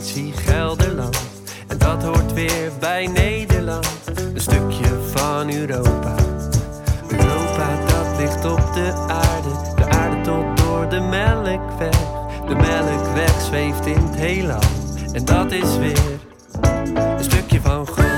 provincie Gelderland. En dat hoort weer bij Nederland. Een stukje van Europa. Europa dat ligt op de aarde tot door de Melkweg. De Melkweg zweeft in het heelal. En dat is weer een stukje van groen.